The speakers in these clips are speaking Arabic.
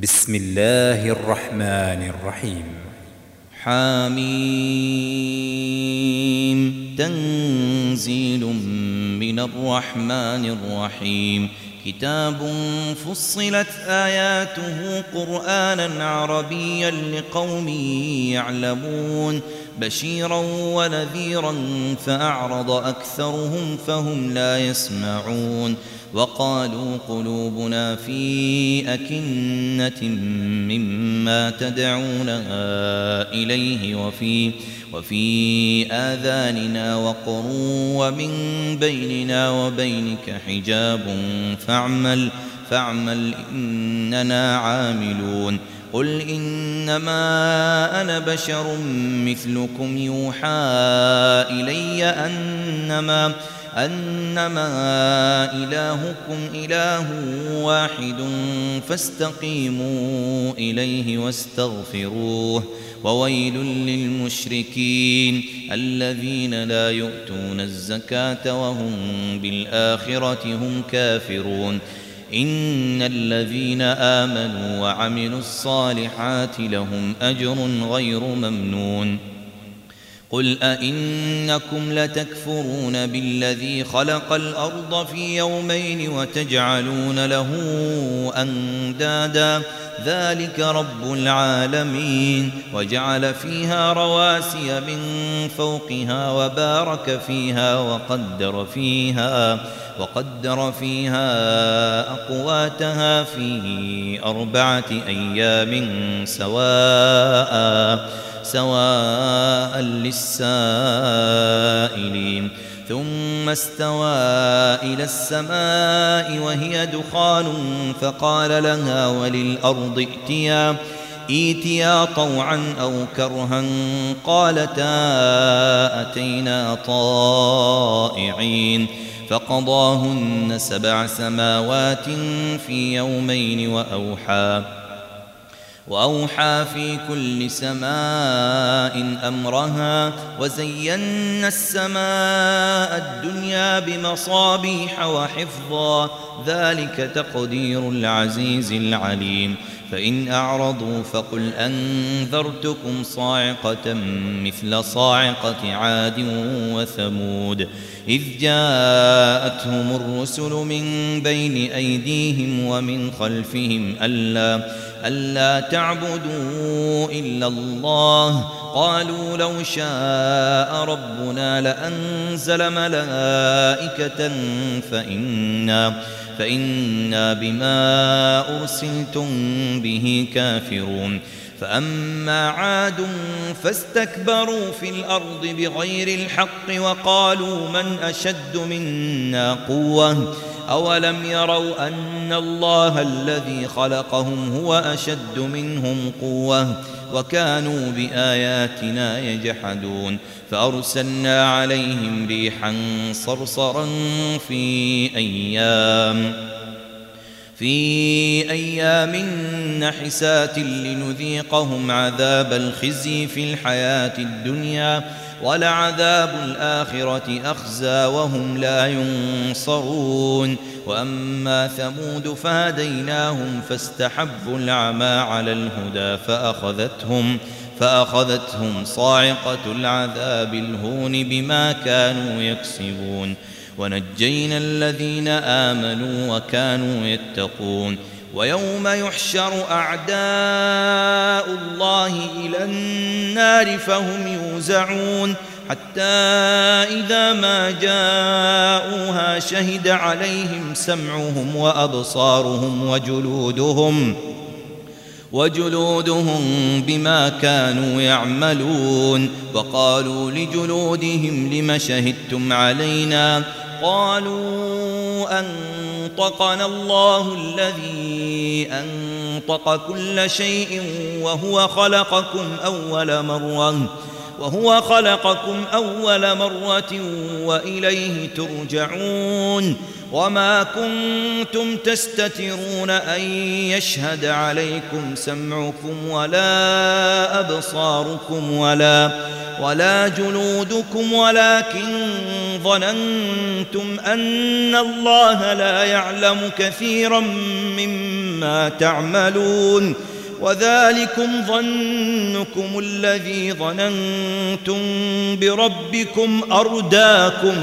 بسم الله الرحمن الرحيم. حميم تنزيل من الرحمن الرحيم. كتاب فصلت آياته قرآنا عربيا لقوم يعلمون بشيرا ونذيرا فأعرض أكثرهم فهم لا يسمعون. وقالوا قلوبنا في أكنة مما تدعونا إليه وفي آذاننا وقر ومن بيننا وبينك حجاب فاعمل إننا عاملون. قل إنما أنا بشر مثلكم يوحى إلي أنما إلهكم إله واحد فاستقيموا إليه واستغفروه. وويل للمشركين الذين لا يؤتون الزكاة وهم بالآخرة هم كافرون. إن الذين آمنوا وعملوا الصالحات لهم أجر غير ممنون. قل أئنكم لتكفرون بالذي خلق الأرض في يومين وتجعلون له أندادا ذلك رب العالمين. وجعل فيها رواسي من فوقها وبارك فيها وقدر فيها أقواتها في 4 أيام سواء للسائلين. ثم استوى إلى السماء وهي دخان فقال لها وللأرض ائتيا طوعا أو كرها قالتا أتينا طائعين. فقضاهن 7 سماوات في يومين وأوحى في كل سماء أمرها. وزينا السماء الدنيا بمصابيح وحفظا ذلك تقدير العزيز العليم. فإن أعرضوا فقل أنذرتكم صاعقة مثل صاعقة عاد وثمود إذ جاءتهم الرسل من بين أيديهم ومن خلفهم ألا تعبدوا إلا الله. قالوا لو شاء ربنا لأنزل ملائكة فإنا بما أرسلتم به كافرون. فأما عاد فاستكبروا في الأرض بغير الحق وقالوا من أشد منا قوة أولم يروا أن الله الذي خلقهم هو أشد منهم قوة وكانوا بآياتنا يجحدون. فأرسلنا عليهم ريحا صرصرا في أيام نحسات لنذيقهم عذاب الخزي في الحياة الدنيا ولعذاب الآخرة أخزى وهم لا ينصرون. وأما ثمود فهديناهم فاستحبوا العمى على الهدى فأخذتهم صاعقة العذاب الهون بما كانوا يكسبون. ونجينا الذين آمنوا وكانوا يتقون. ويوم يحشر أعداء الله إلى النار فهم يوزعون حتى إذا ما جاءوها شهد عليهم سمعهم وأبصارهم وجلودهم بما كانوا يعملون. وقالوا لجلودهم لم شهدتم علينا قالوا أنطقنا الله الذي أنطق كل شيء وهو خلقكم أول مرة وإليه ترجعون. وما كنتم تستترون أن يشهد عليكم سمعكم ولا أبصاركم ولا جلودكم ولكن ظننتم أن الله لا يعلم كثيرا مما بما تعملون وذلكم ظنكم الذي ظننتم بربكم أرداكم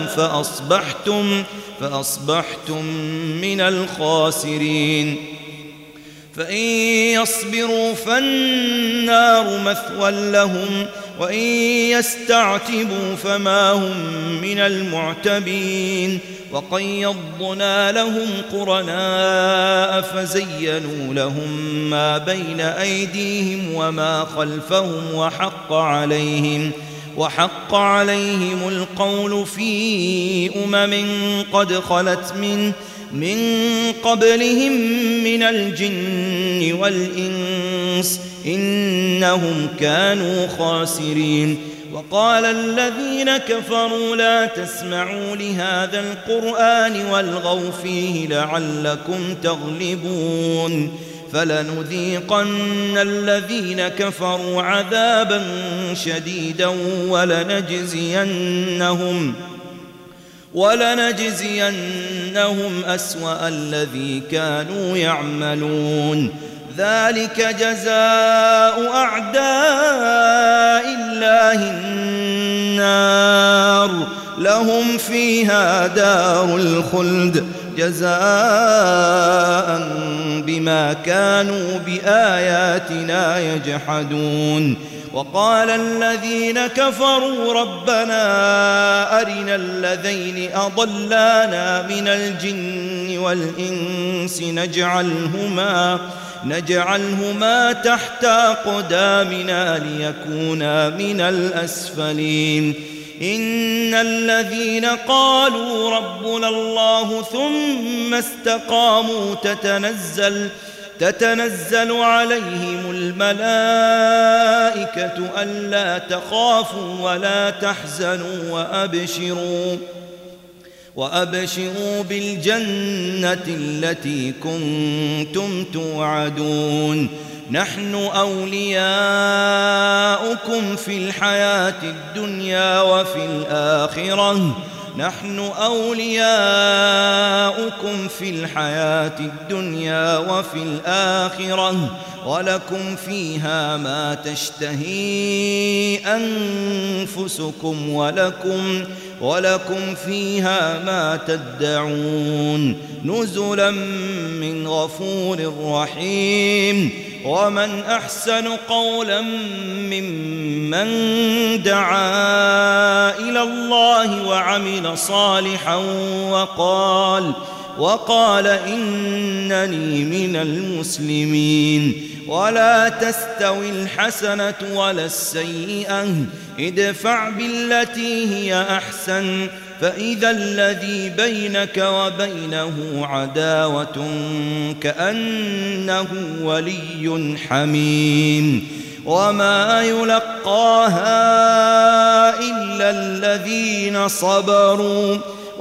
فأصبحتم من الخاسرين فإن يصبروا فالنار مثوى لهم وإن يستعتبوا فما هم من المعتبين وقيضنا لهم قرناء فزينوا لهم ما بين أيديهم وما خلفهم وحق عليهم القول في قد خلت من قبلهم من الجن والإنس إنهم كانوا خاسرين وقال الذين كفروا لا تسمعوا لهذا القرآن والغوا فيه لعلكم تغلبون فلنذيقن الذين كفروا عذابا شديدا ولنجزينهم أسوأ الذي كانوا يعملون ذلك جزاء أعداء الله النار لهم فيها دار الخلد جزاء بما كانوا بآياتنا يجحدون وقال الذين كفروا ربنا أرنا الذين أضلانا من الجن والإنس نجعلهما تحت أقدامنا ليكونا من الأسفلين إن الذين قالوا ربنا الله ثم استقاموا تتنزل عليهم الملائكة ألا تخافوا ولا تحزنوا وأبشروا بالجنة التي كنتم توعدون نحن أولياؤكم في الحياة الدنيا وفي الآخرة ولكم فيها ما تشتهي أنفسكم ولكم فيها ما تدعون نزلا من غفور رحيم ومن أحسن قولا ممن دعا إلى الله وعمل صالحا وقال إنني من المسلمين ولا تستوي الحسنة ولا السيئة ادفع بالتي هي أحسن فإذا الذي بينك وبينه عداوة كأنه ولي حميم وما يلقاها إلا الذين صبروا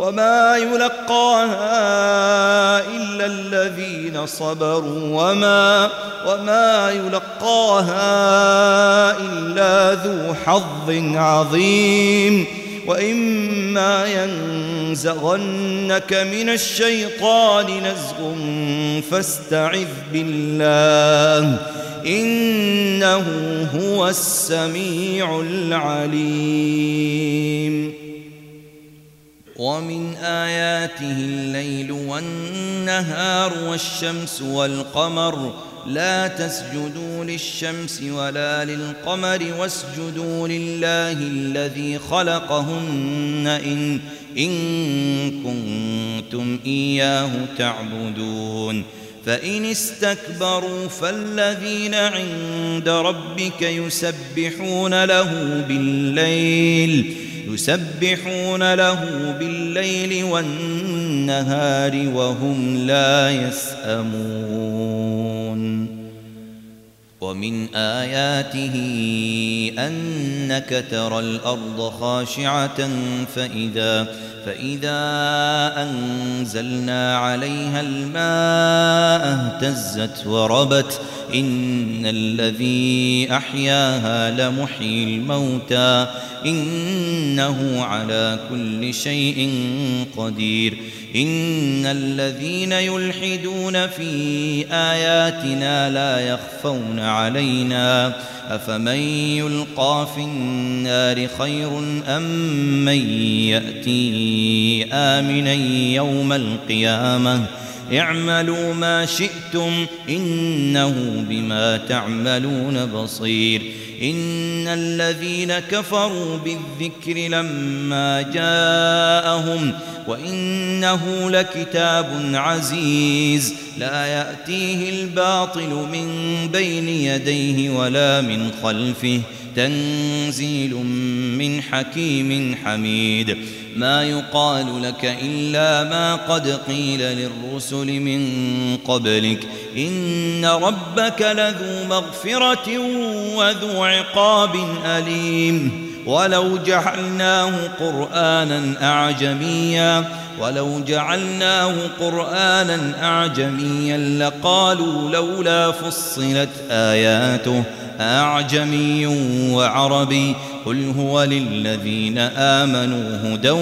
وما يلقاها إلا ذو حظ عظيم وإما ينزغنك من الشيطان نزغ فاستعذ بالله إنه هو السميع العليم ومن آياته الليل والنهار والشمس والقمر لا تسجدوا للشمس ولا للقمر واسجدوا لله الذي خلقهن إن كنتم إياه تعبدون فإن استكبروا فالذين عند ربك يسبحون له بالليل والنهار وهم لا يسأمون ومن آياته أنك ترى الأرض خاشعة فإذا أنزلنا عليها الماء اهتزت وربت إن الذي أحياها لمحيي الموتى إنه على كل شيء قدير إن الذين يلحدون في آياتنا لا يخفون علينا أفمن يلقى في النار خير أم من يأتي آمنا يوم القيامة اعملوا ما شئتم إنه بما تعملون بصير إن الذين كفروا بالذكر لما جاءهم وإنه لكتاب عزيز لا يأتيه الباطل من بين يديه ولا من خلفه تنزيل من حكيم حميد ما يقال لك إلا ما قد قيل للرسل من قبلك إن ربك لذو مغفرة وذو عقاب أليم ولو جعلناه قرآنا أعجميا لقالوا لولا فصلت آياته أعجمي وعربي قل هو للذين آمنوا هدى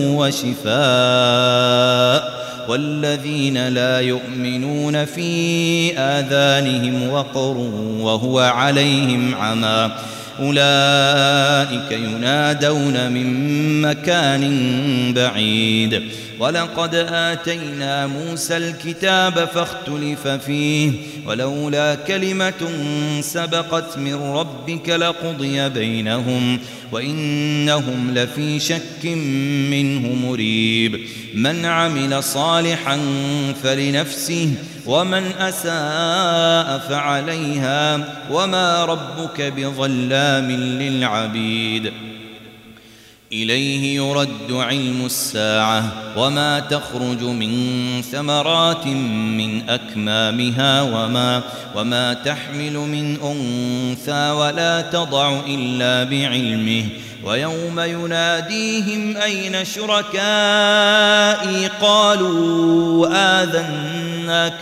وشفاء والذين لا يؤمنون في آذانهم وقر وهو عليهم عمى أولئك ينادون من مكان بعيد ولقد آتينا موسى الكتاب فاختلف فيه ولولا كلمة سبقت من ربك لقضي بينهم وإنهم لفي شك منه مريب من عمل صالحا فلنفسه ومن أساء فعليها وما ربك بظلام للعبيد إليه يرد علم الساعة وما تخرج من ثمرات من أكمامها وما تحمل من أنثى ولا تضع إلا بعلمه ويوم يناديهم أين شركائي قالوا آذناك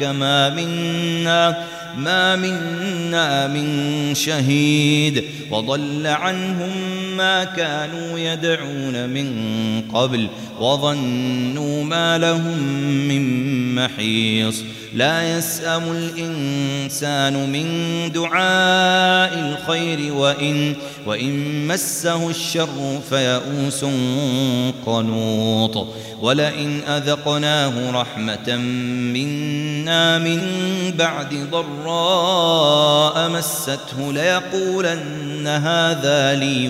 ما منا من شهيد وضل عنهم ما كانوا يدعون من قبل وظنوا ما لهم من محيص لا يسأم الإنسان من دعاء الخير وإن مسه الشر فيئوس قنوط ولئن أذقناه رحمة منا من بعد ضراء مسته ليقولن هذا لي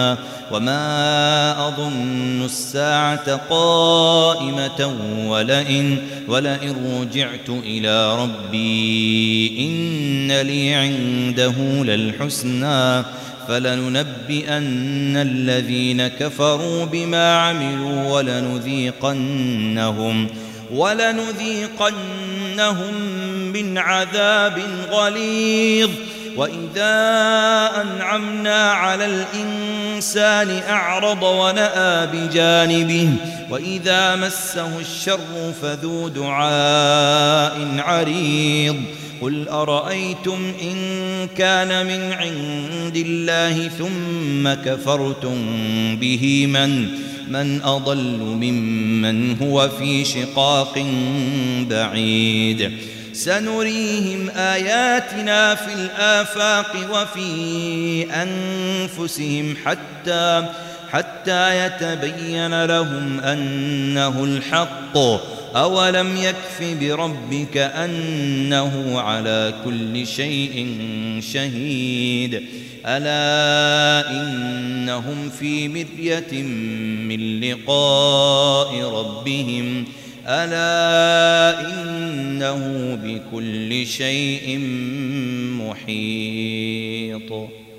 وما أظن الساعة قائمة ولئن رجعت إلى ربي إن لي عنده للحسنى فلننبئن الذين كفروا بما عملوا ولنذيقنهم من عذاب غليظ وإذا أنعمنا على الإنسان أعرض ونأى بجانبه وإذا مسه الشر فذو دعاء عريض قل أرأيتم إن كان من عند الله ثم كفرتم به من أضل ممن هو في شقاق بعيد سنريهم آياتنا في الآفاق وفي أنفسهم حتى يتبين لهم أنه الحق أولم يكف بربك أنه على كل شيء شهيد ألا إنهم في مرية من لقاء ربهم ألا إنه بكل شيء محيط